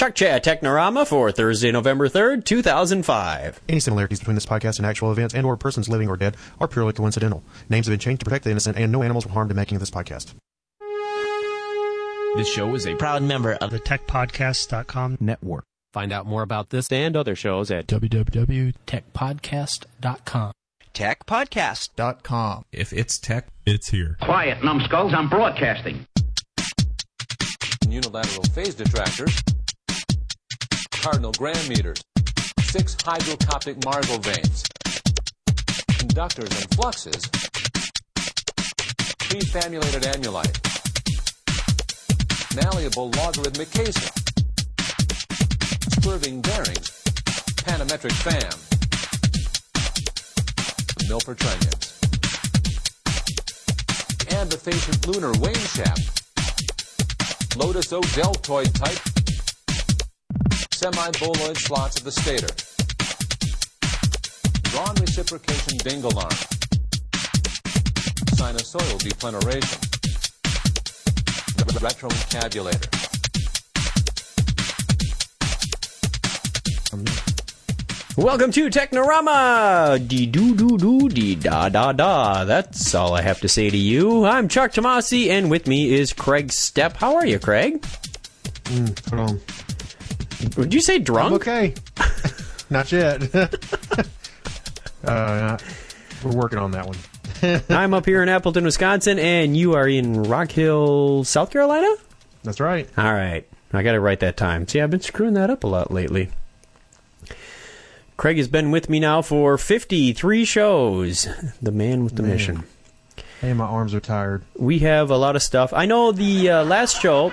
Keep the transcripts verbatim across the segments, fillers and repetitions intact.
Chuck Chat Technorama for Thursday, November third, two thousand five. Any similarities between this podcast and actual events and or persons living or dead are purely coincidental. Names have been changed to protect the innocent, and no animals were harmed in making of this podcast. This show is a proud member of the tech podcast dot com network. Find out more about this and other shows at w w w dot tech podcast dot com. tech podcast dot com. If it's tech, it's here. Quiet, numbskulls, I'm broadcasting. Unilateral phase detractors, cardinal gram meters, six hydrocoptic Margol veins, conductors and fluxes, prefamulated annulite, malleable logarithmic Kesa, swerving bearings, panometric fam, Milford trunnions, ambifacient lunar wane shaft, Lotus O deltoid type, semi-boloid slots of the stator, drawn reciprocation dingle arm, sinusoidal depleneration, retroencabulator. Welcome to Technorama! Dee-doo-doo-doo-dee-da-da-da. That's all I have to say to you. I'm Chuck Tomasi, and with me is Craig Stepp. How are you, Craig? Mm, hold on. Would you say drunk? I'm okay. Not yet. uh, we're working on that one. I'm up here in Appleton, Wisconsin, and you are in Rock Hill, South Carolina? That's right. All right. I got it right that time. See, I've been screwing that up a lot lately. Craig has been with me now for fifty-three shows. The man with the man. mission. Hey, my arms are tired. We have a lot of stuff. I know the uh, last show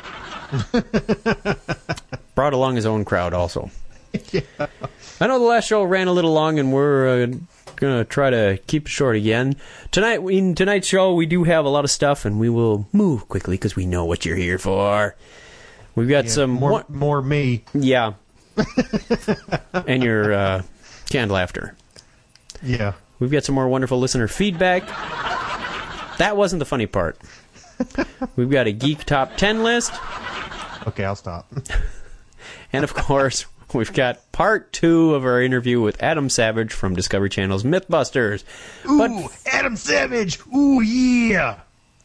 brought along his own crowd also. Yeah. I know the last show ran a little long, and we're uh, going to try to keep it short again. Tonight, in tonight's show, we do have a lot of stuff, and we will move quickly because we know what you're here for. We've got yeah, some... More, one- more me. Yeah. And your uh, canned laughter. Yeah. We've got some more wonderful listener feedback. That wasn't the funny part. We've got a Geek Top ten list. Okay, I'll stop. And, of course, we've got part two of our interview with Adam Savage from Discovery Channel's Mythbusters. Ooh, but, Adam Savage! Ooh, yeah!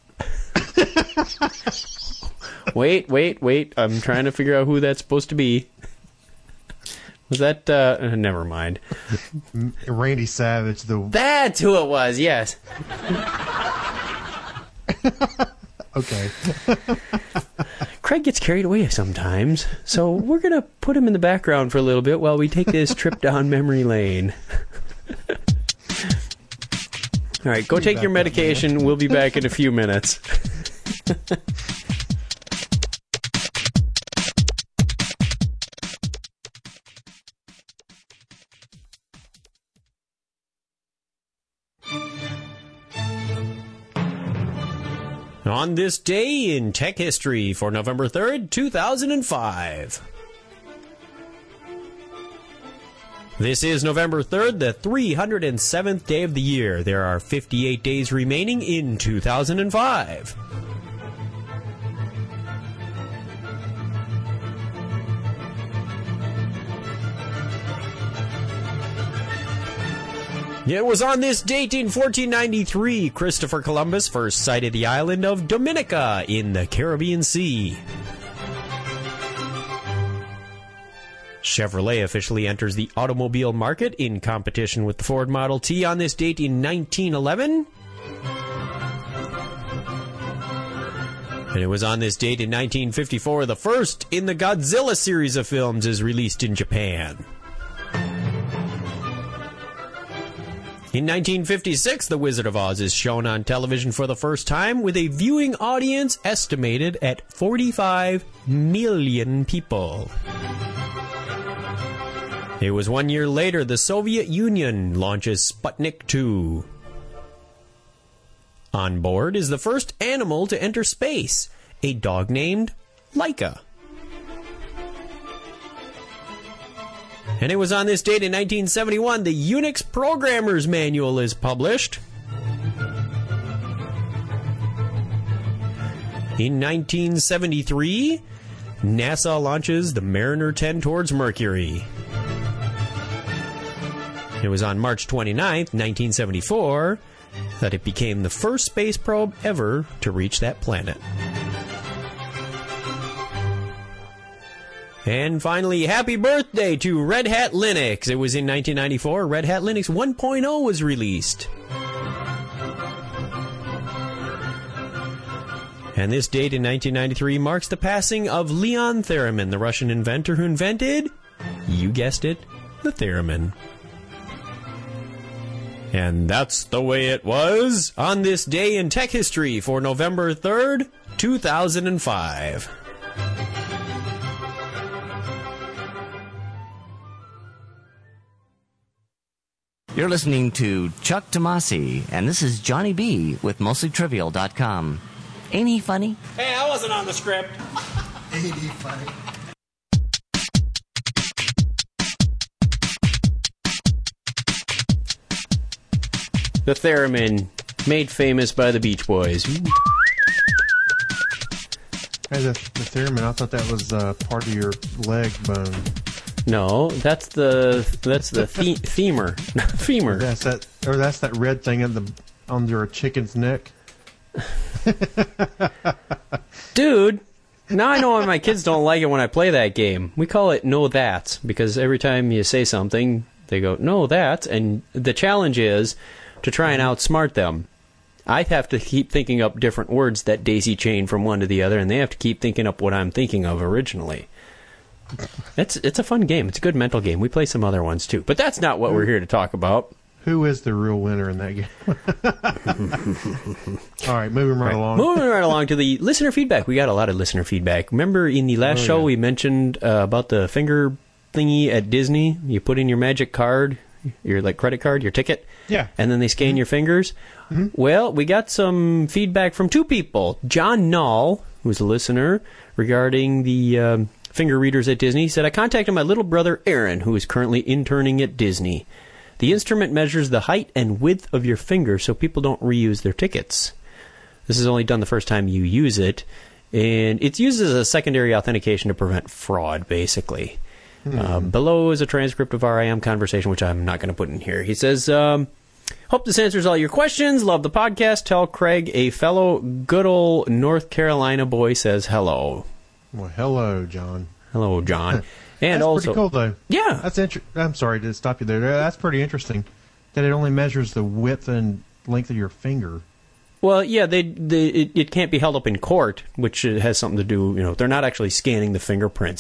Wait, wait, wait. I'm trying to figure out who that's supposed to be. Was that, uh, uh, never mind. Randy Savage, the... That's who it was, yes. Okay. Craig gets carried away sometimes, so we're going to put him in the background for a little bit while we take this trip down memory lane. All right, go take your medication. We'll be back in a few minutes. On this day in tech history for November third, two thousand five. This is November third, the three hundred seventh day of the year. There are fifty-eight days remaining in two thousand five. It was on this date in fourteen ninety-three, Christopher Columbus first sighted the island of Dominica in the Caribbean Sea. Chevrolet officially enters the automobile market in competition with the Ford Model T on this date in nineteen eleven. And it was on this date in nineteen fifty-four, the first in the Godzilla series of films is released in Japan. In nineteen fifty-six, The Wizard of Oz is shown on television for the first time with a viewing audience estimated at forty-five million people. It was one year later the Soviet Union launches Sputnik two. On board is the first animal to enter space, a dog named Laika. And it was on this date in nineteen seventy-one the Unix Programmer's Manual is published. In nineteen seventy-three, NASA launches the Mariner ten towards Mercury. It was on March twenty-ninth, nineteen seventy-four, that it became the first space probe ever to reach that planet. And finally, happy birthday to Red Hat Linux. It was in nineteen ninety-four. Red Hat Linux one point oh was released. And this date in nineteen ninety-three marks the passing of Leon Theremin, the Russian inventor who invented, you guessed it, the theremin. And that's the way it was on this day in tech history for November third, two thousand five. You're listening to Chuck Tomasi, and this is Johnny B. with Mostly Trivial dot com. Ain't he funny? Hey, I wasn't on the script. Ain't he funny? The theremin, made famous by the Beach Boys. Hey, the, the theremin, I thought that was uh, part of your leg bone. No, that's the that's the, the femur. femur. That's that, or that's that red thing on the on your chicken's neck. Dude, now I know why my kids don't like it when I play that game. We call it No That's, because every time you say something, they go, no, that's, and the challenge is to try and outsmart them. I have to keep thinking up different words that daisy chain from one to the other, and they have to keep thinking up what I'm thinking of originally. It's it's a fun game. It's a good mental game. We play some other ones too, but that's not what we're here to talk about. Who is the real winner in that game? All right, moving right, right along. Moving right along to the listener feedback. We got a lot of listener feedback. Remember in the last oh, show yeah. we mentioned uh, about the finger thingy at Disney? You put in your magic card, your like credit card, your ticket, yeah, and then they scan mm-hmm. your fingers. Mm-hmm. Well, we got some feedback from two people. John Null, who's a listener, regarding the um, finger readers at Disney, said, I contacted my little brother Aaron, who is currently interning at Disney. The instrument measures the height and width of your finger so people don't reuse their tickets. This is only done the first time you use it, and it's used as a secondary authentication to prevent fraud, basically. Hmm. Uh, below is a transcript of our I M conversation, which I'm not going to put in here. He says, um, hope this answers all your questions. Love the podcast. Tell Craig a fellow good old North Carolina boy says hello. Well, hello, John. Hello, John. And that's also, pretty cool, though. Yeah. That's inter- I'm sorry to stop you there. That's pretty interesting that it only measures the width and length of your finger. Well, yeah, they, they it, it can't be held up in court, which has something to do, you know, they're not actually scanning the fingerprints.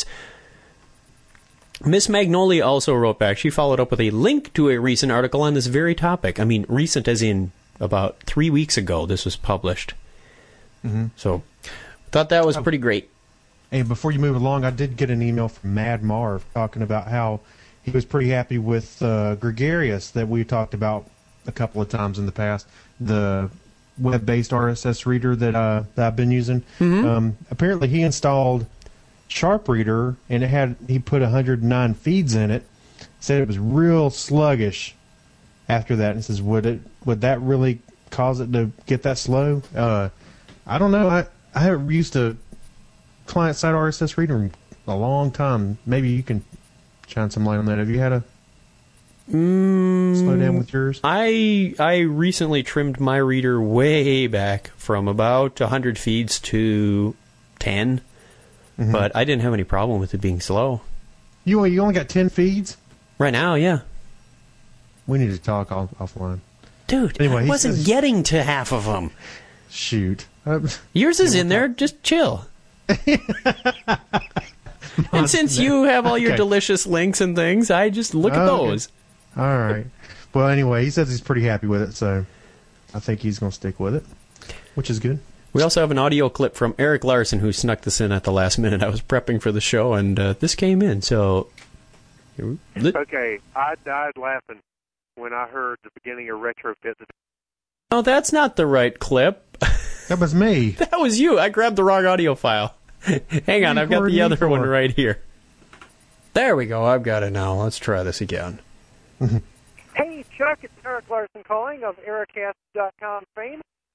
Miss Magnolia also wrote back. She followed up with a link to a recent article on this very topic. I mean, recent as in about three weeks ago this was published. Mm-hmm. So, thought that was pretty great. And before you move along, I did get an email from Mad Marv talking about how he was pretty happy with uh, Gregarious that we talked about a couple of times in the past, the web-based R S S reader that, uh, that I've been using. Mm-hmm. Um, apparently, he installed Sharp Reader, and it had he put one hundred nine feeds in it. Said it was real sluggish after that, and says, "Would it? Would that really cause it to get that slow?" Uh, I don't know. I I haven't used a client-side R S S reader in a long time. Maybe you can shine some light on that. Have you had a mm, slow down with yours? I I recently trimmed my reader way back from about one hundred feeds to ten, mm-hmm. but I didn't have any problem with it being slow. You you only got ten feeds? Right now, yeah. We need to talk off, offline. Dude, anyway, I wasn't says, getting to half of them. Shoot. Yours is in there. Just chill. And since you have all your okay. delicious links and things, I just look at oh, those. Okay. All right. Well, anyway, he says he's pretty happy with it, so I think he's going to stick with it, which is good. We also have an audio clip from Eric Larson, who snuck this in at the last minute. I was prepping for the show, and uh, this came in. So, okay, I died laughing when I heard the beginning of Retrofit. Oh, that's not the right clip. That was me. That was you. I grabbed the wrong audio file. Hang on, I've got the other for? one right here. There we go. I've got it now. Let's try this again. Hey, Chuck, it's Eric Larson calling of Ericast dot com fame.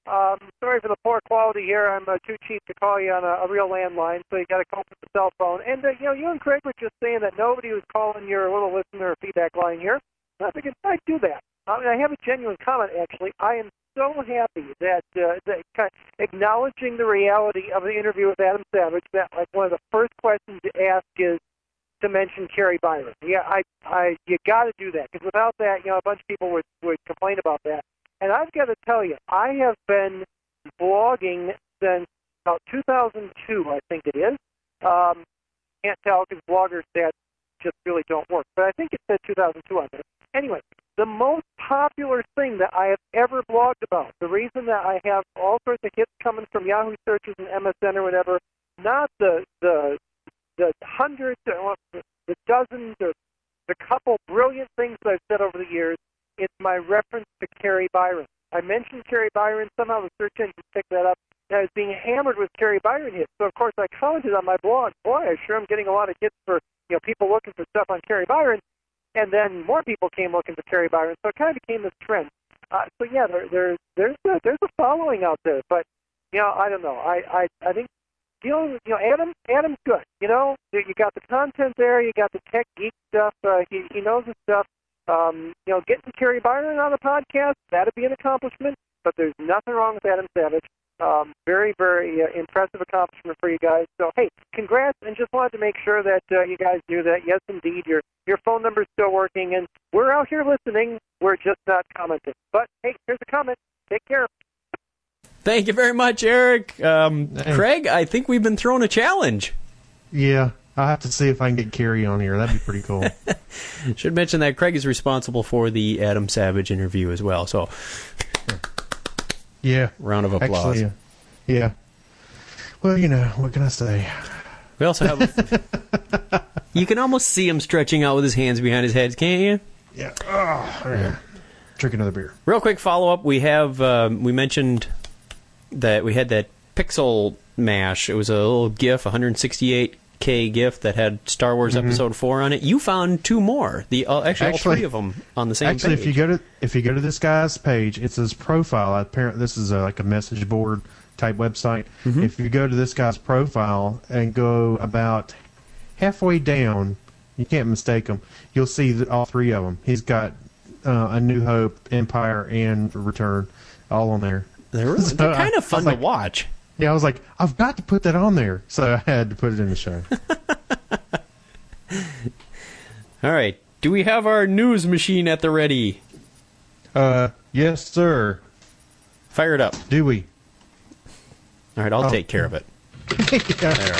Um, sorry for the poor quality here. I'm uh, too cheap to call you on a, a real landline, so you got to cope with the cell phone. And, uh, you know, you and Craig were just saying that nobody was calling your little listener feedback line here. I figured I'd do that. I mean, I have a genuine comment, actually. I am so happy that, uh, that kind of acknowledging the reality of the interview with Adam Savage, that, like, one of the first questions to ask is to mention Carrie Byron. Yeah, I, I, you got to do that, because without that, you know, a bunch of people would, would complain about that. And I've got to tell you, I have been blogging since about two thousand two, I think it is. Um, can't tell because blogger stats just really don't work. But I think it said two thousand two on there. Anyway, the most popular thing that I have ever blogged about, the reason that I have all sorts of hits coming from Yahoo searches and M S N or whatever, not the the the hundreds, or the dozens, or the couple brilliant things that I've said over the years, it's my reference to Carrie Byron. I mentioned Carrie Byron. Somehow the search engine picked that up. And I was being hammered with Carrie Byron hits. So, of course, I commented on my blog, boy, I sure am getting a lot of hits for, you know, people looking for stuff on Carrie Byron. And then more people came looking for Carrie Byron. So it kind of became this trend. Uh, so, yeah, there, there, there's, a, there's a following out there. But, you know, I don't know. I, I, I think, dealing with, you know, Adam, Adam's good. You know, you got the content there. You got the tech geek stuff. Uh, he, he knows his stuff. Um, you know, getting Carrie Byron on the podcast, that'd be an accomplishment, but there's nothing wrong with Adam Savage. Um, very, very uh, impressive accomplishment for you guys. So, hey, congrats, and just wanted to make sure that uh, you guys knew that, yes, indeed, your your phone number's still working, and we're out here listening. We're just not commenting. But, hey, here's a comment. Take care. Thank you very much, Eric. Um, hey. Craig, I think we've been thrown a challenge. Yeah. I'll have to see if I can get Carrie on here. That'd be pretty cool. Should mention that Craig is responsible for the Adam Savage interview as well. So, yeah. Round of applause. Actually, yeah. yeah. Well, you know, what can I say? We also have... A, you can almost see him stretching out with his hands behind his head, can't you? Yeah. Oh, yeah. Drink another beer. Real quick follow-up. We have... Um, we mentioned that we had that Pixel Mash. It was a little GIF, one hundred sixty-eight K GIF that had Star Wars mm-hmm. Episode Four on it. You found two more. The uh, actually, actually all three of them on the same actually, page. Actually, if you go to if you go to this guy's page, it's his profile. Apparently, this is a, like a message board type website. Mm-hmm. If you go to this guy's profile and go about halfway down, you can't mistake him. You'll see that all three of them. He's got uh, A New Hope, Empire, and Return all on there. They're, so they're kind of fun like, to watch. Yeah, I was like, I've got to put that on there, so I had to put it in the show. All right. Do we have our news machine at the ready? Uh, yes, sir. Fire it up. Do we? All right, I'll oh. take care of it. Yeah. There.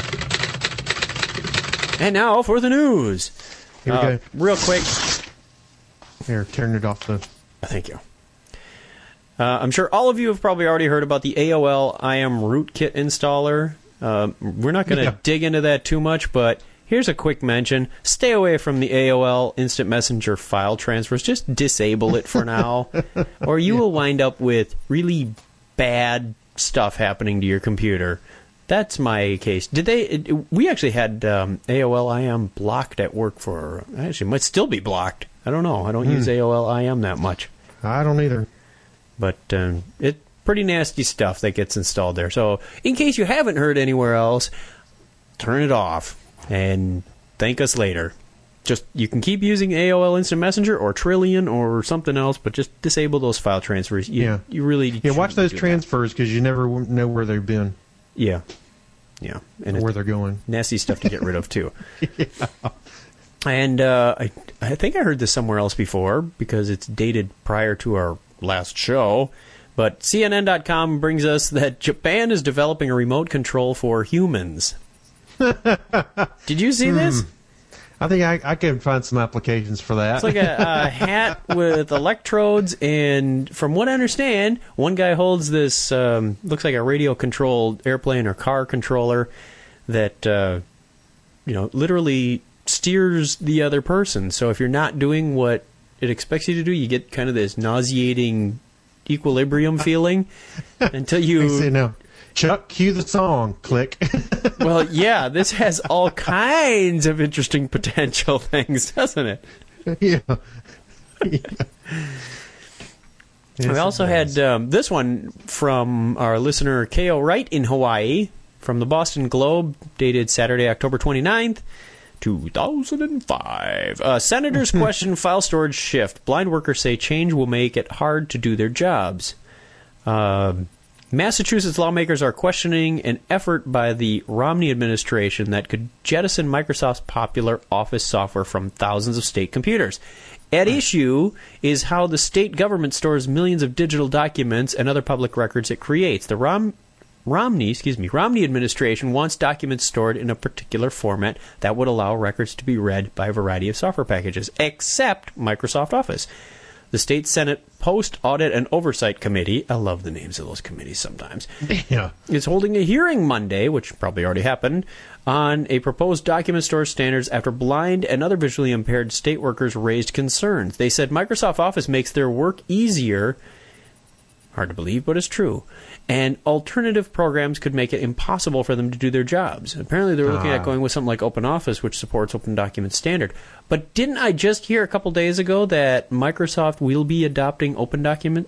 And now for the news. Here we uh, go. Real quick. Here, turn it off. The... Thank you. Uh, I'm sure all of you have probably already heard about the A O L I A M rootkit installer. Uh, we're not going to yeah. dig into that too much, but here's a quick mention. Stay away from the A O L Instant Messenger file transfers. Just disable it for now, or you yeah. will wind up with really bad stuff happening to your computer. That's my case. Did they? It, we actually had um, A O L I A M blocked at work for... Actually, it might still be blocked. I don't know. I don't hmm. use A O L I A M that much. I don't either. But um, it's pretty nasty stuff that gets installed there. So in case you haven't heard anywhere else, turn it off and thank us later. Just you can keep using A O L Instant Messenger or Trillian or something else, but just disable those file transfers. You, yeah, you really yeah. Watch those transfers because you never know where they've been. Yeah, yeah, and where they're going. Nasty stuff to get rid of too. Yeah. And uh, I I think I heard this somewhere else before because it's dated prior to our last show, but C N N dot com brings us that Japan is developing a remote control for humans. Did you see this? Hmm. I think I, I can find some applications for that. It's like a, a hat with electrodes, and from what I understand, one guy holds this, um, looks like a radio-controlled airplane or car controller that, uh, you know, literally steers the other person. So if you're not doing what it expects you to do, you get kind of this nauseating equilibrium feeling until you... See, no. Chuck, cue the song. Click. Well, yeah, this has all kinds of interesting potential things, doesn't it? Yeah. Yeah. Yes, we also it does. had um, this one from our listener K O. Wright in Hawaii, from the Boston Globe, dated Saturday, October twenty-ninth, two thousand five. Uh, senators question file storage shift. Blind workers say change will make it hard to do their jobs. Uh, Massachusetts lawmakers are questioning an effort by the Romney administration that could jettison Microsoft's popular Office software from thousands of state computers. At issue is how the state government stores millions of digital documents and other public records it creates. The Rom- Romney, excuse me, Romney administration wants documents stored in a particular format that would allow records to be read by a variety of software packages, except Microsoft Office. The state Senate Post Audit and Oversight Committee, I love the names of those committees sometimes, yeah. is holding a hearing Monday, which probably already happened, on a proposed document storage standards after blind and other visually impaired state workers raised concerns. They said Microsoft Office makes their work easier, hard to believe, but it's true, and alternative programs could make it impossible for them to do their jobs. Apparently they're looking Ah. at going with something like OpenOffice, which supports Open Document Standard. But didn't I just hear a couple days ago that Microsoft will be adopting Open Document?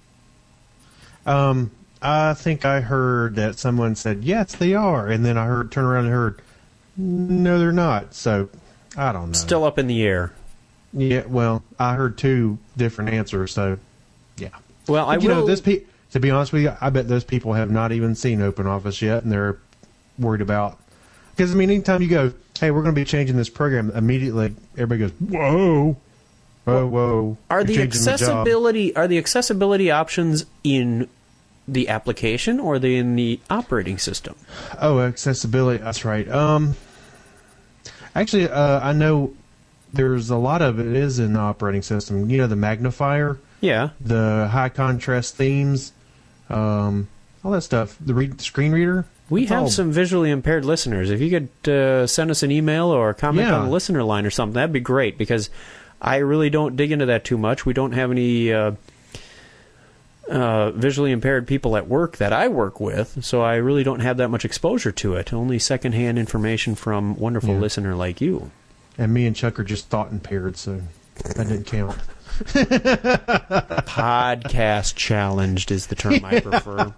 Um, I think I heard that someone said, yes, they are. And then I heard, turn around and heard, no, they're not. So, I don't know. Still up in the air. Yeah, well, I heard two different answers, so, yeah. Well, I you will... know, this pe- to be honest with you, I bet those people have not even seen OpenOffice yet, and they're worried about... Because, I mean, anytime you go, hey, we're going to be changing this program, immediately everybody goes, whoa, whoa, whoa. Are You're the changing the job. accessibility are the accessibility options in the application or are they in the operating system? Oh, accessibility. That's right. Um, actually, uh, I know there's a lot of it is in the operating system. You know, the magnifier, Yeah. the high contrast themes, um, all that stuff. The read, screen reader. We It's have all- some visually impaired listeners. If you could uh, send us an email or comment Yeah. on the listener line or something, that'd be great because I really don't dig into that too much. We don't have any uh, uh, visually impaired people at work that I work with, so I really don't have that much exposure to it. Only secondhand information from wonderful Yeah. listener like you. And me and Chuck are just thought impaired, so that didn't count. Podcast challenged is the term I prefer.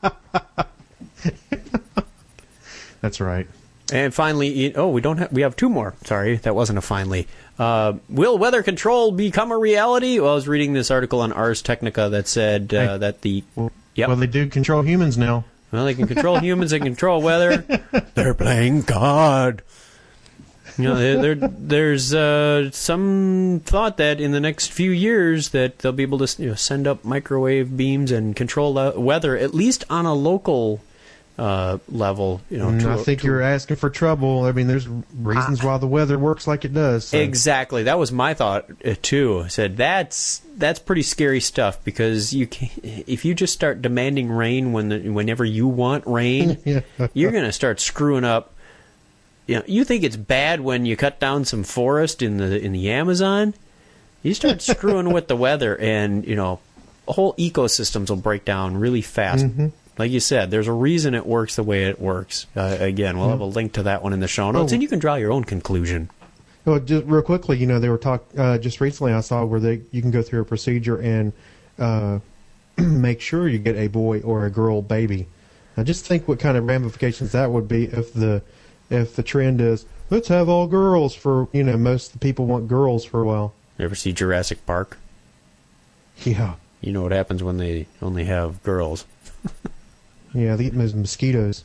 That's right. And finally, oh, we don't have, we have two more. Sorry, that wasn't a finally. Uh, will weather control become a reality? Well, I was reading this article on Ars Technica that said uh, Hey. that the Well, Yep. well, they do control humans now. well, they can control humans, they can control weather. They're playing God. You know, there, there, there's uh, some thought that in the next few years that they'll be able to you know, send up microwave beams and control the weather, at least on a local uh, level. You know, Mm, to, I think to- you're asking for trouble. I mean, there's reasons why the weather works like it does. So. Exactly. That was my thought uh, too. I said that's that's pretty scary stuff because you can, if you just start demanding rain when the, whenever you want rain, Yeah. you're going to start screwing up. You know, you think it's bad when you cut down some forest in the in the Amazon. You start screwing with the weather, and you know, whole ecosystems will break down really fast. Mm-hmm. Like you said, there's a reason it works the way it works. Uh, again, we'll have a link to that one in the show notes, Oh. and you can draw your own conclusion. Well, just real quickly, you know, they were talk uh, just recently. I saw where they you can go through a procedure and uh, make sure you get a boy or a girl baby. Now, just think what kind of ramifications that would be if the if the trend is let's have all girls for you know most of the people want girls for a while. You ever see Jurassic Park? Yeah, You know what happens when they only have girls. yeah, they eat those mosquitoes.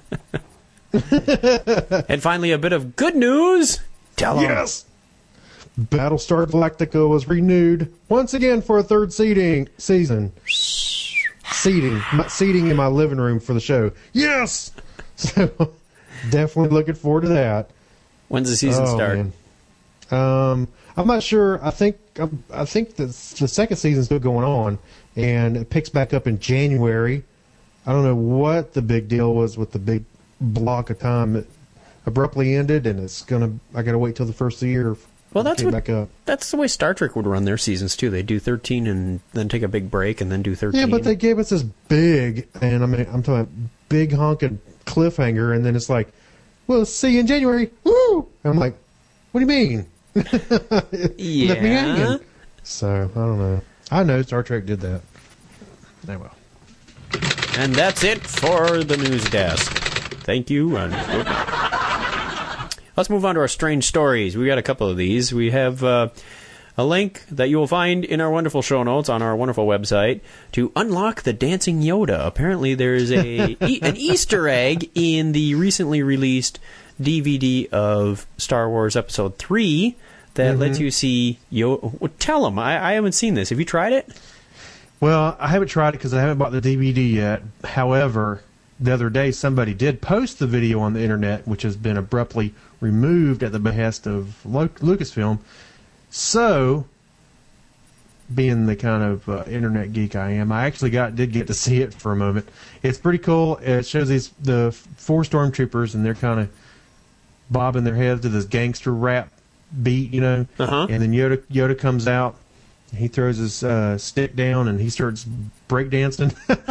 And finally, a bit of good news. Tell 'em. Yes. Battlestar Galactica was renewed once again for a third seating season. Seating, my, seating in my living room for the show. Yes. So definitely looking forward to that. When's the season Oh, start? man. Um, I'm not sure. I think um, I think the the second season's still going on, and it picks back up in January. I don't know what the big deal was with the big block of time. It abruptly ended, and it's gonna. I gotta wait till the first of the year. Well, that's to what back up. that's the way Star Trek would run their seasons too. They do thirteen and then take a big break and then do thirteen. Yeah, but they gave us this big, and I mean, I'm talking about big honking cliffhanger, and then it's like, we'll see you in January. Woo! And I'm like, what do you mean? yeah. Left me hanging. So I don't know. I know Star Trek did that. I will. And that's it for the news desk. Thank you. And let's move on to our strange stories. We got a couple of these. We have uh, a link that you will find in our wonderful show notes on our wonderful website to unlock the dancing Yoda. Apparently, there's a e- an Easter egg in the recently released D V D of Star Wars Episode three that mm-hmm. lets you see Yoda. Well, tell them. I, I haven't seen this. Have you tried it? Well, I haven't tried it because I haven't bought the D V D yet. However, the other day somebody did post the video on the internet, which has been abruptly removed at the behest of Lo- Lucasfilm. So, being the kind of uh, internet geek I am, I actually got did get to see it for a moment. It's pretty cool. It shows these the four stormtroopers, and they're kind of bobbing their heads to this gangster rap beat, you know. Uh-huh. And then Yoda Yoda comes out. He throws his uh, stick down and he starts breakdancing.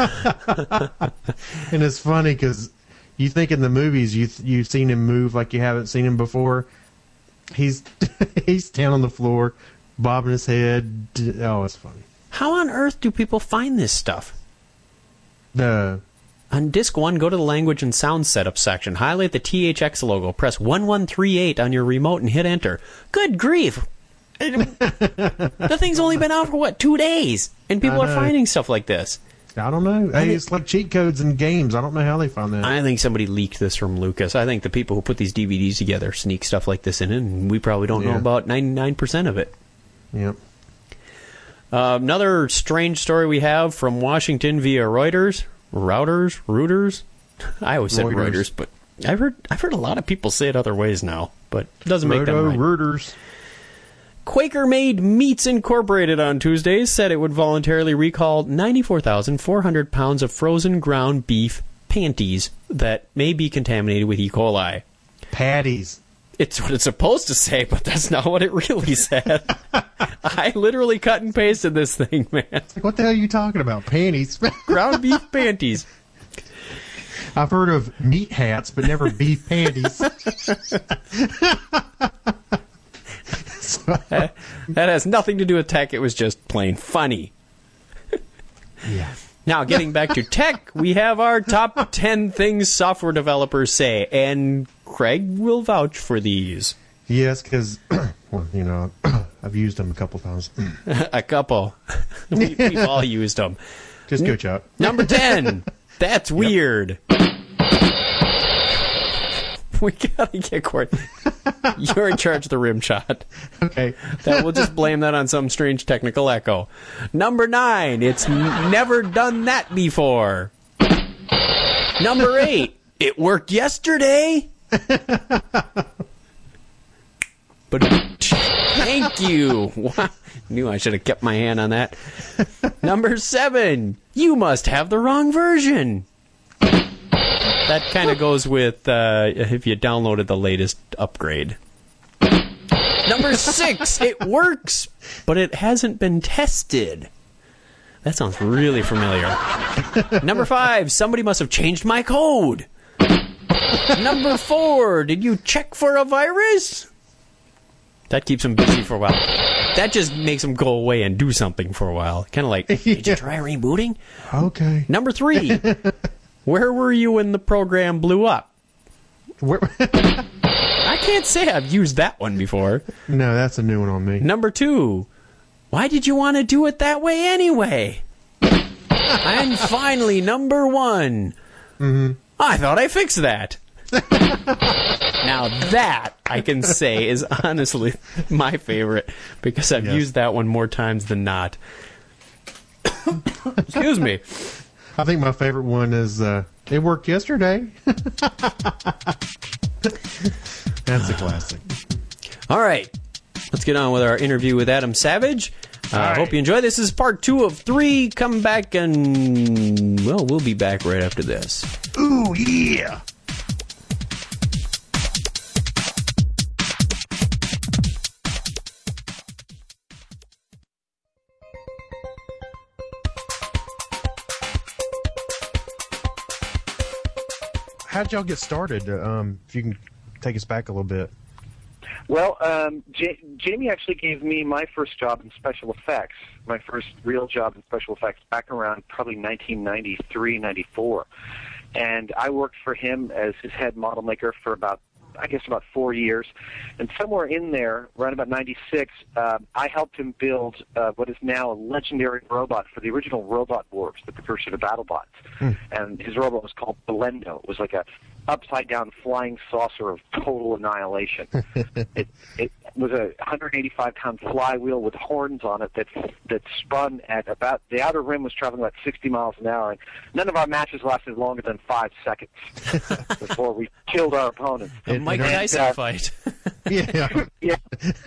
And it's funny because you think in the movies you you've seen him move like you haven't seen him before. He's he's down on the floor, bobbing his head. Oh, it's funny. How on earth do people find this stuff? The On disc one, go to the language and sound setup section. Highlight the T H X logo. Press one one three eight on your remote and hit enter. Good grief! The thing's only been out for, what, two days? And people are finding stuff like this. I don't know. Hey, it's like cheat codes in games. I don't know how they found that. I think somebody leaked this from Lucas. I think the people who put these D V Ds together sneak stuff like this in, and we probably don't Yeah. know about ninety-nine percent of it. Yep. Uh, another strange story we have from Washington via Reuters. Routers? Reuters? I always said Reuters. Reuters, but I've heard I've heard a lot of people say it other ways now, but it doesn't make them right. Roto-Rooters. Quaker-Made Meats Incorporated on Tuesday said it would voluntarily recall ninety-four thousand four hundred pounds of frozen ground beef panties that may be contaminated with E. coli. Patties. It's what it's supposed to say, but that's not what it really said. I literally cut and pasted this thing, man. Like, what the hell are you talking about? Panties? Ground beef panties. I've heard of meat hats, but never beef panties. that, that has nothing to do with tech. It was just plain funny. Yeah. Now, getting back to tech, we have our top ten things software developers say, and Craig will vouch for these. Yes, because, well, you know, I've used them a couple times. A couple. we, we've all used them. Just go, Chuck. Number ten. That's weird. We gotta get Court. You're in charge of the rim shot. Okay. That we'll just blame that on some strange technical echo. Number nine. It's n- never done that before. Number eight. It worked yesterday. But thank you. Wow. Knew I should have kept my hand on that. Number seven. You must have the wrong version. That kind of goes with uh, if you downloaded the latest upgrade. Number six, it works, but it hasn't been tested. That sounds really familiar. Number five, somebody must have changed my code. Number four, did you check for a virus? That keeps them busy for a while. That just makes them go away and do something for a while. Kind of like, did you try rebooting? Okay. Number three, where were you when the program blew up? Where? I can't say I've used that one before. No, that's a new one on me. Number two, why did you want to do it that way anyway? And finally, number one, mm-hmm. I thought I fixed that. Now that, I can say, is honestly my favorite, because I've yes. used that one more times than not. Excuse me. I think my favorite one is, uh, it worked yesterday. That's a classic. All right. Let's get on with our interview with Adam Savage. I uh, right. hope you enjoy. This is part two of three. Come back and, well, we'll be back right after this. Ooh, yeah. How'd y'all get started? Um, if you can take us back a little bit. Well, um, J- Jamie actually gave me my first job in special effects, my first real job in special effects back around probably nineteen ninety-three, ninety-four. And I worked for him as his head model maker for about, I guess, about four years. And somewhere in there, around about ninety-six, uh, I helped him build uh, what is now a legendary robot for the original Robot Wars, the precursor to BattleBots. Hmm. And his robot was called Blendo. It was like a upside-down flying saucer of total annihilation. it, it was a one hundred eighty-five pound flywheel with horns on it that that spun at about, the outer rim was traveling about sixty miles an hour, and none of our matches lasted longer than five seconds before we killed our opponents. A Mike Tyson uh, fight. yeah. yeah.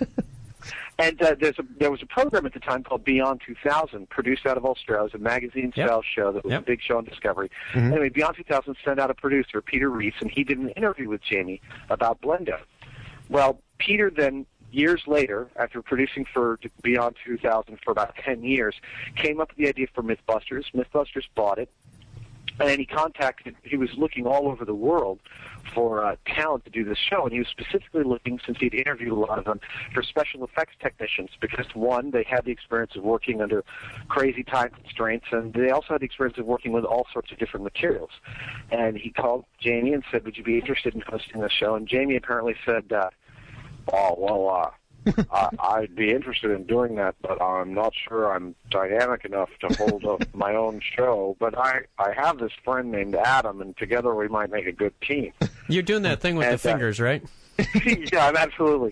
And uh, there's a, there was a program at the time called Beyond two thousand, produced out of Australia. It was a magazine-style yep. show that was yep. a big show on Discovery. Mm-hmm. Anyway, Beyond two thousand sent out a producer, Peter Reese, and he did an interview with Jamie about Blendo. Well, Peter then, years later, after producing for Beyond two thousand for about ten years, came up with the idea for Mythbusters. Mythbusters bought it. And he contacted, he was looking all over the world for uh, talent to do this show, and he was specifically looking, since he'd interviewed a lot of them, for special effects technicians, because, one, they had the experience of working under crazy time constraints, and they also had the experience of working with all sorts of different materials. And he called Jamie and said, would you be interested in hosting the show? And Jamie apparently said, uh, oh, well, uh, I, I'd be interested in doing that, but I'm not sure I'm dynamic enough to hold up my own show. But I, I have this friend named Adam, and together we might make a good team. You're doing that thing with and, the fingers, uh, right? Yeah, absolutely.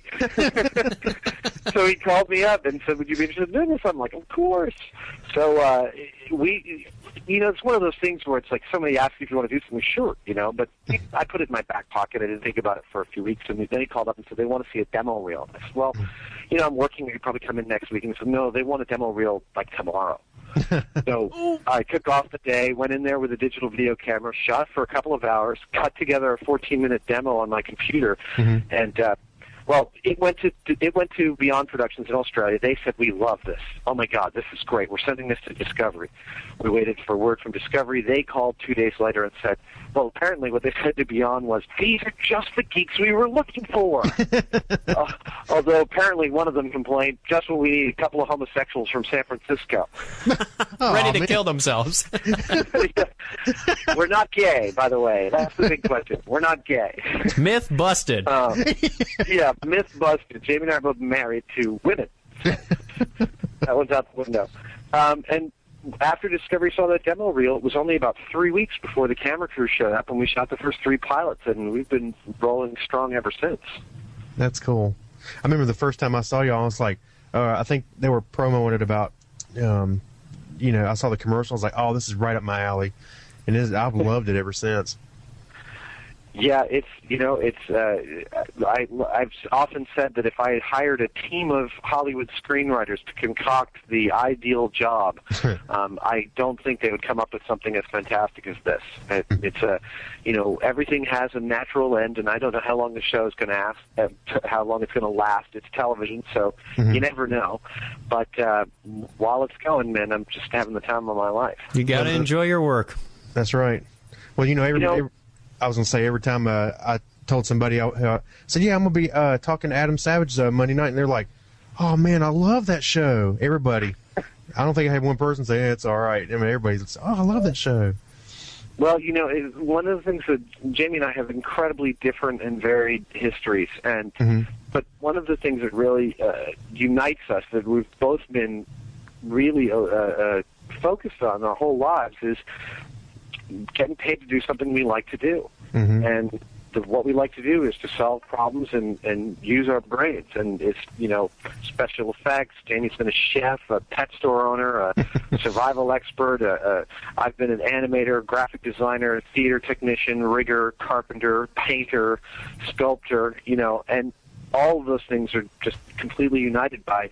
So he called me up and said, would you be interested in doing this? I'm like, of course. So uh, we, you know, it's one of those things where it's like somebody asks you if you want to do something, sure, you know, but I put it in my back pocket. I didn't think about it for a few weeks, and then he called up and said, they want to see a demo reel. I said, well, you know, I'm working. You could probably come in next week. And he said, no, they want a demo reel like tomorrow. So I took off the day, went in there with a digital video camera, shot for a couple of hours, cut together a fourteen-minute demo on my computer, mm-hmm. and uh, well, it went to it went to Beyond Productions in Australia. They said, we love this. Oh my God, this is great. We're sending this to Discovery. We waited for word from Discovery. They called two days later and said, well, apparently what they said to Beyond was, these are just the geeks we were looking for. uh, although apparently one of them complained, just what we need, a couple of homosexuals from San Francisco. Ready to man. kill themselves. We're not gay, by the way. That's the big question. We're not gay. Myth busted. Um, yeah, myth busted. Jamie and I are both married to women. That one's out the window. Um, and after Discovery saw that demo reel, it was only about three weeks before the camera crew showed up, and we shot the first three pilots, and we've been rolling strong ever since. That's cool. I remember the first time I saw y'all, I was like, uh, I think they were promoting it about, um, you know, I saw the commercial, I was like, oh, this is right up my alley. And it is, I've loved it ever since. Yeah, it's, you know, it's, uh, I, I've often said that if I had hired a team of Hollywood screenwriters to concoct the ideal job, um, I don't think they would come up with something as fantastic as this. It, it's a, you know, everything has a natural end, and I don't know how long the show is going to ask, uh, how long it's going to last. It's television, so mm-hmm. you never know. But uh, while it's going, man, I'm just having the time of my life. You got to enjoy your work. That's right. Well, you know, every, you know, every I was going to say, every time uh, I told somebody, I uh, said, yeah, I'm going to be uh, talking to Adam Savage uh, Monday night, and they're like, oh, man, I love that show. Everybody. I don't think I had one person say, yeah, it's all right. I mean, everybody's, oh, I love that show. Well, you know, it, one of the things that Jamie and I have incredibly different and varied histories, and mm-hmm. but one of the things that really uh, unites us, that we've both been really uh, uh, focused on our whole lives, is getting paid to do something we like to do. Mm-hmm. And the, what we like to do is to solve problems and, and use our brains. And it's, you know, special effects. Jamie's been a chef, a pet store owner, a survival expert. A, a, I've been an animator, graphic designer, theater technician, rigger, carpenter, painter, sculptor, you know, and all of those things are just completely united by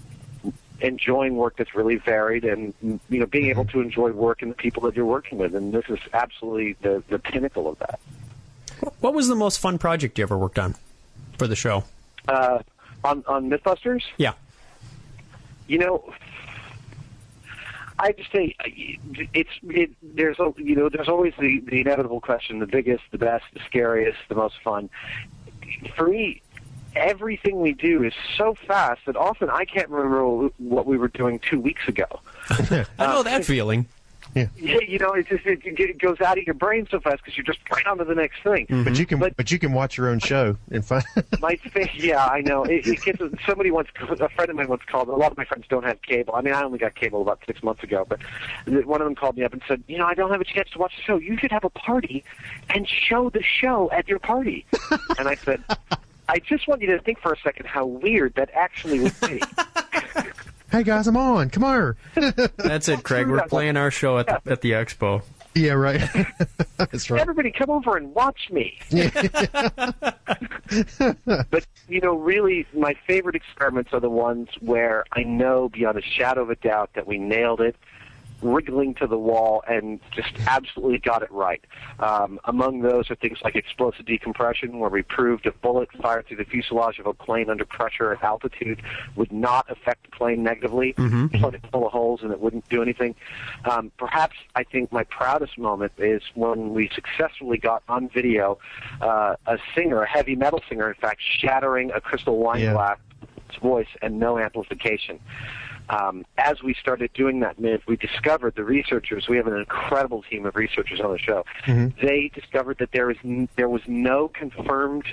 enjoying work that's really varied, and, you know, being able to enjoy work and the people that you're working with. And this is absolutely the, the pinnacle of that. What was the most fun project you ever worked on for the show? Uh, on, on Mythbusters? Yeah. You know, I just say it's it, there's you know there's always the, the inevitable question: the biggest, the best, the scariest, the most fun. For me, everything we do is so fast that often I can't remember what we were doing two weeks ago. I know that feeling. Yeah. Yeah, you know, it just it, it goes out of your brain so fast because you're just right on to the next thing. Mm-hmm. But you can, but, but you can watch your own show and find. my fa- yeah, I know. It, it gets, somebody once, a friend of mine once called. A lot of my friends don't have cable. I mean, I only got cable about six months ago, but one of them called me up and said, "You know, I don't have a chance to watch the show. You should have a party and show the show at your party." And I said, "I just want you to think for a second how weird that actually would be." Hey guys, I'm on. Come on. That's it, Craig. We're playing our show at the, at the expo. Yeah, right. That's right. Everybody come over and watch me. But, you know, really, my favorite experiments are the ones where I know beyond a shadow of a doubt that we nailed it, wriggling to the wall, and just absolutely got it right. Um, among those are things like explosive decompression, where we proved a bullet fired through the fuselage of a plane under pressure at altitude would not affect the plane negatively. Mm-hmm. Plug it full of holes and it wouldn't do anything. Um, perhaps I think my proudest moment is when we successfully got on video uh, a singer, a heavy metal singer, in fact, shattering a crystal wine Yeah. glass with its voice and no amplification. Um, as we started doing that myth, we discovered the researchers. We have an incredible team of researchers on the show. Mm-hmm. They discovered that there is n- there was no confirmed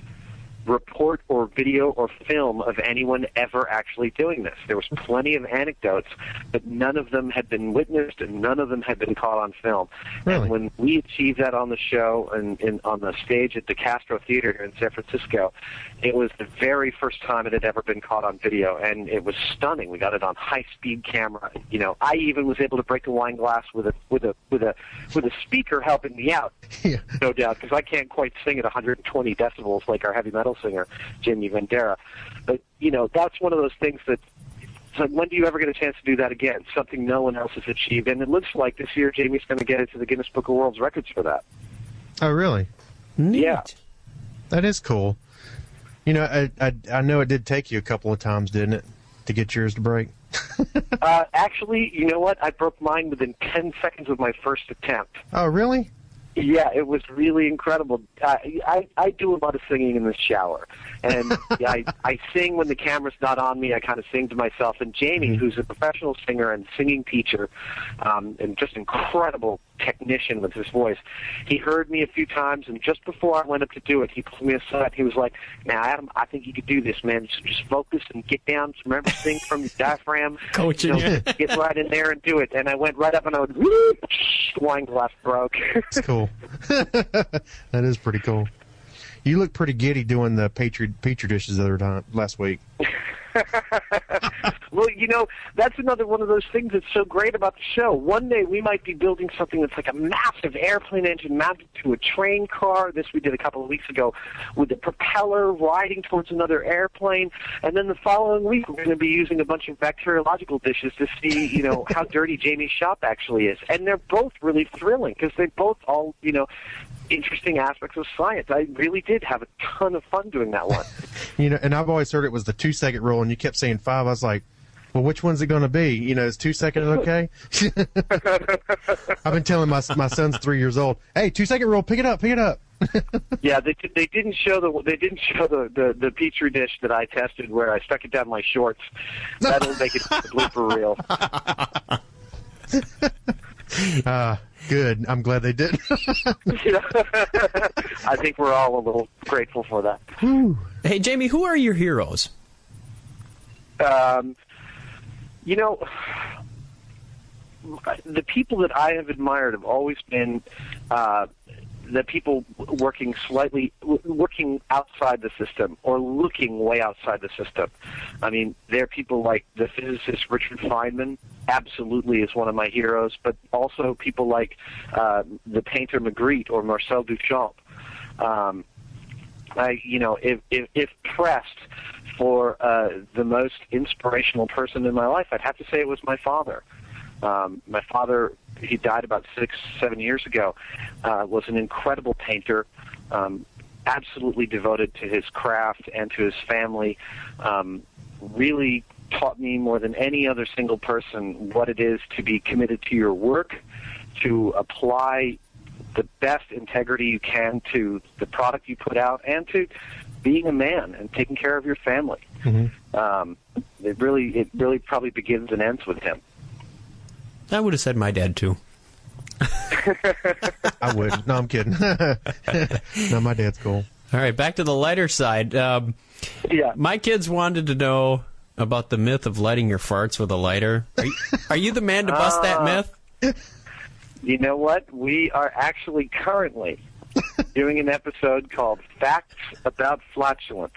report or video or film of anyone ever actually doing this. There was plenty of anecdotes, but none of them had been witnessed and none of them had been caught on film. Really? And when we achieved that on the show and, and on the stage at the Castro Theater here in San Francisco, it was the very first time it had ever been caught on video, and it was stunning. We got it on high-speed camera. You know, I even was able to break a wine glass with a with a with a with a speaker helping me out. Yeah. No doubt, because I can't quite sing at one hundred twenty decibels like our heavy metal singer, Jamie Vendera. But, you know, that's one of those things that, it's like, when do you ever get a chance to do that again? Something no one else has achieved. And it looks like this year Jamie's going to get into the Guinness Book of World Records for that. Oh, really? Neat. Yeah. That is cool. You know, I, I I know it did take you a couple of times, didn't it, to get yours to break? uh, actually, you know what? I broke mine within ten seconds of my first attempt. Oh, really? Yeah, it was really incredible. I, I I do a lot of singing in the shower, and I I sing when the camera's not on me. I kind of sing to myself. And Jamie, Mm-hmm. who's a professional singer and singing teacher, um, and just incredible technician with his voice, he heard me a few times, and just before I went up to do it, he pulled me aside. He was like, "Now, Adam, I think you could do this, man. Just, just focus and get down. Just remember, sing from your diaphragm. Coaching you know, you. Get right in there and do it." And I went right up, and I would, whoop, wine glass broke. It's cool. That is pretty cool. You look pretty giddy doing the petri petri dishes the other time last week. Well, you know, that's another one of those things that's so great about the show. One day we might be building something that's like a massive airplane engine mounted to a train car. This we did a couple of weeks ago with the propeller riding towards another airplane. And then the following week we're going to be using a bunch of bacteriological dishes to see, you know, how dirty Jamie's shop actually is. And they're both really thrilling because they both all, you know, interesting aspects of science. I really did have a ton of fun doing that one. You know, and I've always heard it was the two second rule, and you kept saying five. I was like, well, which one's it going to be? You know, is two seconds okay? I've been telling my my son's three years old, hey, two second rule, pick it up, pick it up. Yeah, they they didn't show the they didn't show the, the the petri dish that I tested where I stuck it down my shorts. That'll make it a blooper reel. Uh, good. I'm glad they did. I think we're all a little grateful for that. Hey, Jamie, who are your heroes? Um, you know, the people that I have admired have always been uh, the people working slightly, working outside the system or looking way outside the system. I mean, there are people like the physicist Richard Feynman, absolutely is one of my heroes, but also people like uh, the painter Magritte or Marcel Duchamp. Um, I, you know, if, if, if pressed for uh, the most inspirational person in my life, I'd have to say it was my father. Um, my father, he died about six, seven years ago, uh, was an incredible painter, um, absolutely devoted to his craft and to his family, um, really taught me more than any other single person what it is to be committed to your work, to apply the best integrity you can to the product you put out, and to being a man and taking care of your family. Mm-hmm. Um, it really, it really probably begins and ends with him. I would have said my dad too. I would. No, I'm kidding. No, my dad's cool. All right, back to the lighter side. Um, yeah, my kids wanted to know about the myth of lighting your farts with a lighter. Are you, are you the man to bust uh, that myth? You know what? We are actually currently doing an episode called Facts About Flatulence.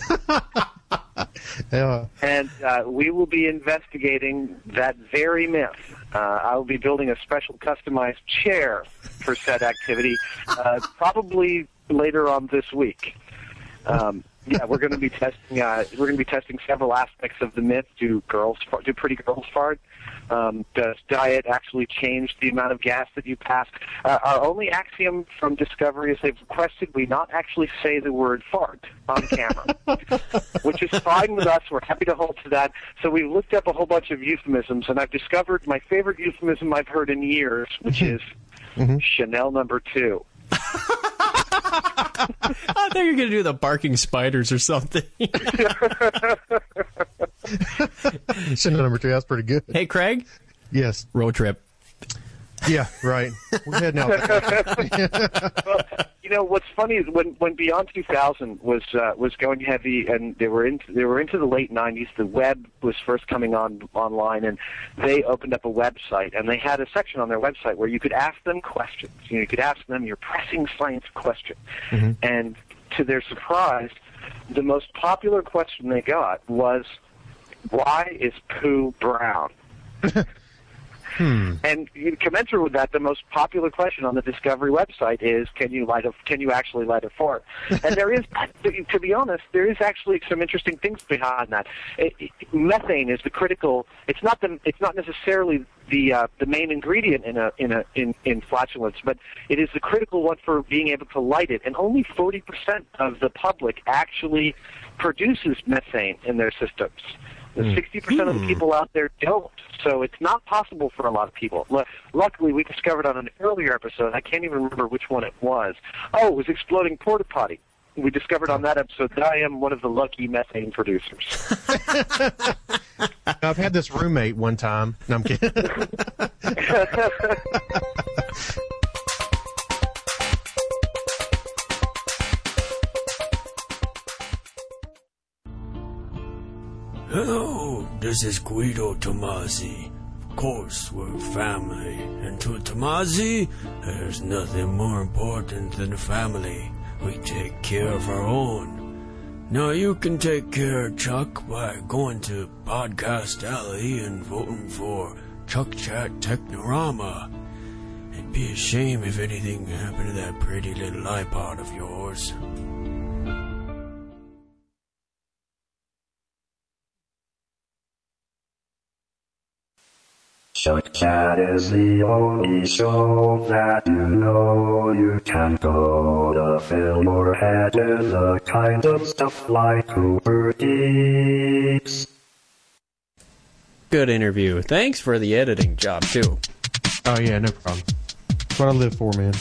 Yeah. And uh, we will be investigating that very myth. Uh, I will be building a special customized chair for said activity, uh, probably later on this week. Um, yeah, we're going to be testing. Uh, we're going to be testing several aspects of the myth. Do girls fart? Do pretty girls fart? Um, does diet actually change the amount of gas that you pass? Uh, our only axiom from Discovery is they've requested we not actually say the word fart on camera, which is fine with us. We're happy to hold to that. So we looked up a whole bunch of euphemisms, and I've discovered my favorite euphemism I've heard in years, which is mm-hmm. Chanel number two. I thought you were going to do the barking spiders or something. Chanel number two, that's pretty good. Hey, Craig? Yes. Road trip. Yeah, right. We're heading out. Well, you know what's funny is when when Beyond two thousand was uh, was going heavy, and they were into they were into the late nineties. The web was first coming on online, and they opened up a website, and they had a section on their website where you could ask them questions. You know, you could ask them your pressing science question, mm-hmm. and to their surprise, the most popular question they got was, "Why is poo brown?" Hmm. And commensurate with that, the most popular question on the Discovery website is, "Can you light a? Can you actually light a fart?" And there is, to be honest, there is actually some interesting things behind that. It, it, methane is the critical. It's not the. It's not necessarily the uh, the main ingredient in a in a in, in flatulence, but it is the critical one for being able to light it. And only forty percent of the public actually produces methane in their systems. sixty percent of the people out there don't, so it's not possible for a lot of people. L- luckily, we discovered on an earlier episode, I can't even remember which one it was. Oh, it was Exploding Porta Potty. We discovered on that episode that I am one of the lucky methane producers. I've had this roommate one time. No, I'm kidding. Hello, this is Guido Tomasi. Of course, we're family. And to Tomasi, there's nothing more important than a family. We take care of our own. Now, you can take care of Chuck by going to Podcast Alley and voting for Chuck Chat Technorama. It'd be a shame if anything happened to that pretty little iPod of yours. Chuck Chat is the only show that you know you can go to fill your head with the kind of stuff like Cooper Geeks. Good interview. Thanks for the editing job, too. Oh, yeah, no problem. That's what I live for, man.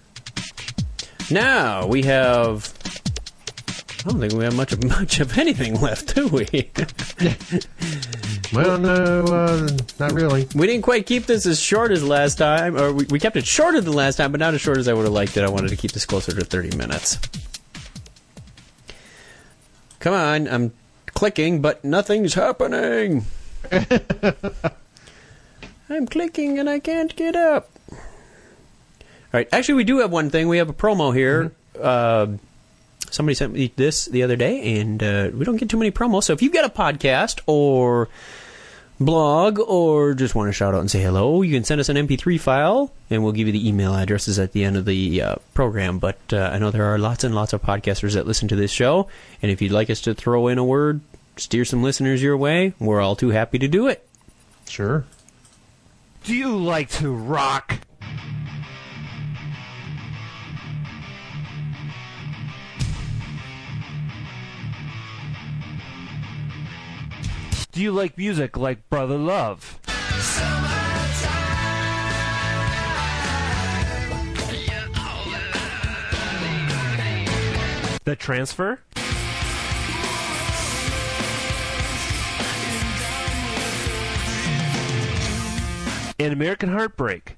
Now, we have... I don't think we have much of, much of anything left, do we? Well, no, uh, not really. We didn't quite keep this as short as last time, or we, we kept it shorter than last time, but not as short as I would have liked it. I wanted to keep this closer to thirty minutes. Come on, I'm clicking, but nothing's happening. I'm clicking and I can't get up. All right, actually, we do have one thing. We have a promo here. Mm-hmm. Uh, somebody sent me this the other day, and uh, we don't get too many promos. So if you've got a podcast or blog or just want to shout out and say hello, you can send us an M P three file, and we'll give you the email addresses at the end of the uh, program. But uh, I know there are lots and lots of podcasters that listen to this show, and if you'd like us to throw in a word, steer some listeners your way, we're all too happy to do it. Sure. Do you like to rock? Do you like music like Brother Love? The Transfer? and American Heartbreak.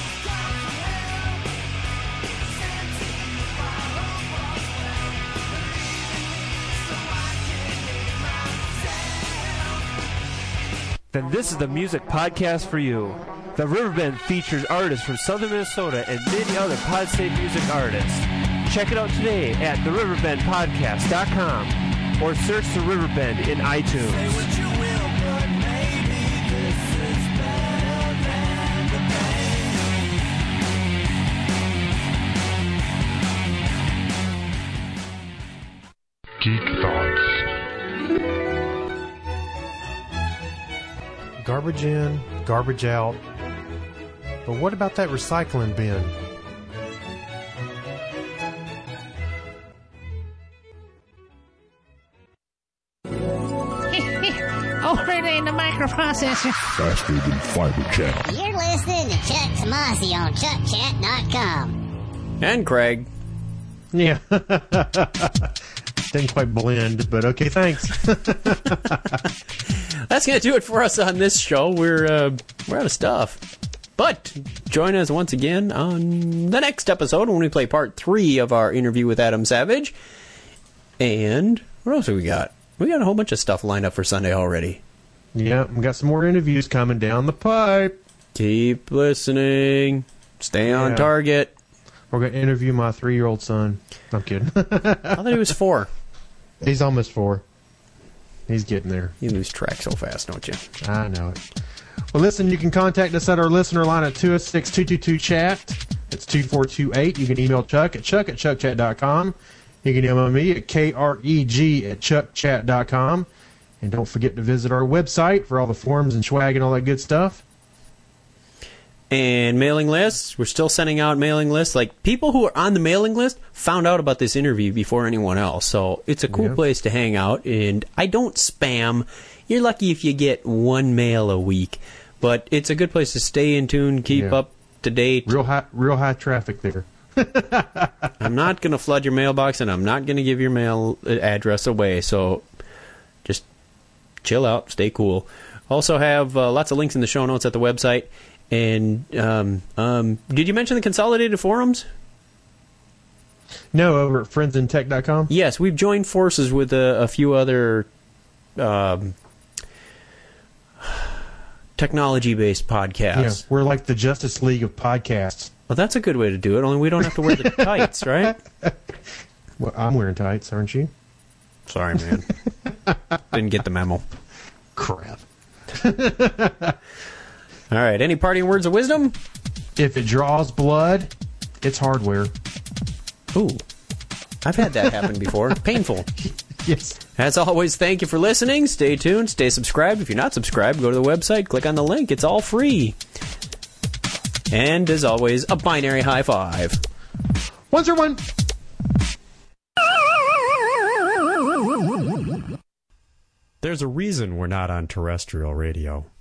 Then this is the music podcast for you. The Riverbend features artists from southern Minnesota and many other Pod State music artists. Check it out today at the riverbend podcast dot com or search The Riverbend in iTunes. Geek Thoughts. Garbage in, garbage out. But what about that recycling bin? Over in the microprocessor. Faster than fiber channel. You're listening to Chuck Tomasi on chuck chat dot com. And Craig. Yeah. Didn't quite blend, but okay, thanks. That's going to do it for us on this show. We're uh, we're out of stuff. But join us once again on the next episode when we play part three of our interview with Adam Savage. And what else have we got? We got a whole bunch of stuff lined up for Sunday already. Yeah, we got some more interviews coming down the pipe. Keep listening. Stay on Yeah. target. We're going to interview my three-year-old son. I'm kidding. I thought he was four. He's almost four. He's getting there. You lose track so fast, don't you? I know it. Well, listen, you can contact us at our listener line at two oh six, two two two, chat. It's two four two eight. You can email Chuck at chuck at chuck chat dot com. You can email me at K R E G at chuck chat dot com. And don't forget to visit our website for all the forums and swag and all that good stuff. And mailing lists. We're still sending out mailing lists. Like, people who are on the mailing list found out about this interview before anyone else. So it's a cool Yeah. place to hang out. And I don't spam. You're lucky if you get one mail a week. But it's a good place to stay in tune, keep Yeah. up to date. Real high, real high traffic there. I'm not going to flood your mailbox, and I'm not going to give your mail address away. So just chill out, stay cool. Also have uh, lots of links in the show notes at the website. And um, um, did you mention the Consolidated Forums? No, over at friends in tech dot com. Yes, we've joined forces with a, a few other um, technology-based podcasts. Yeah, we're like the Justice League of podcasts. Well, that's a good way to do it, only we don't have to wear the tights, right? Well, I'm wearing tights, aren't you? Sorry, man. Didn't get the memo. Crap. All right, any parting words of wisdom? If it draws blood, it's hardware. Ooh, I've had that happen before. Painful. Yes. As always, thank you for listening. Stay tuned. Stay subscribed. If you're not subscribed, go to the website. Click on the link. It's all free. And as always, a binary high five. One's or one. There's a reason we're not on terrestrial radio.